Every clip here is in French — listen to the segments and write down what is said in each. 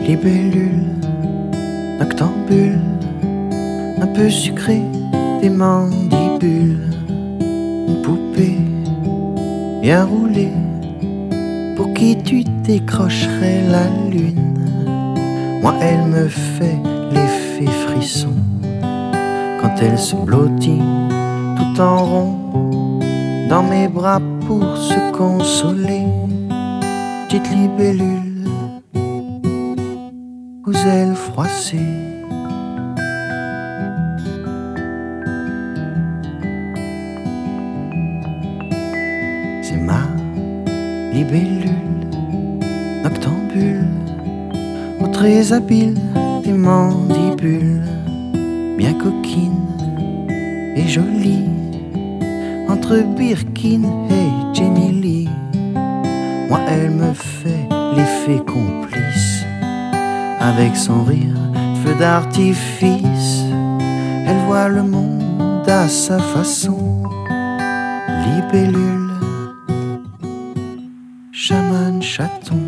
libellule, noctambule, un peu sucré, des mandibules, une poupée bien roulée, pour qui tu décrocherais la lune. Moi elle me fait l'effet frisson quand elle se blottit tout en rond dans mes bras pour se consoler. Petite libellule aux ailes froissées, c'est ma libellule noctambule, aux traits habiles, des mandibules, bien coquine et jolie, entre Birkin et Jenny Lee. Moi elle me fait l'effet complice, avec son rire, feu d'artifice, elle voit le monde à sa façon. Libellule, chaman chaton.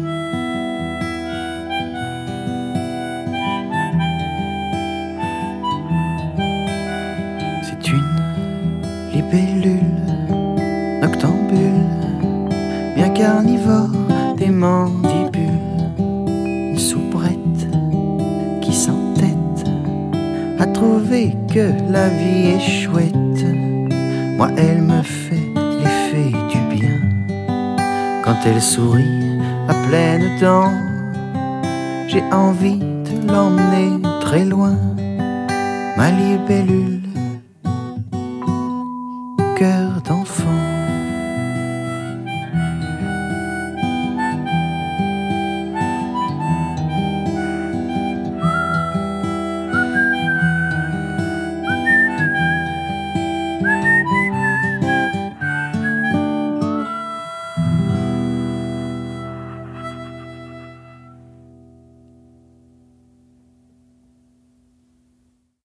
C'est une libellule noctambule, bien carnivore, des mandibules, une soubrette qui s'entête à trouver que la vie est chouette. Moi elle me fait l'effet du bien quand elle sourit à pleines dents. J'ai envie de l'emmener très loin, ma libellule, cœur dans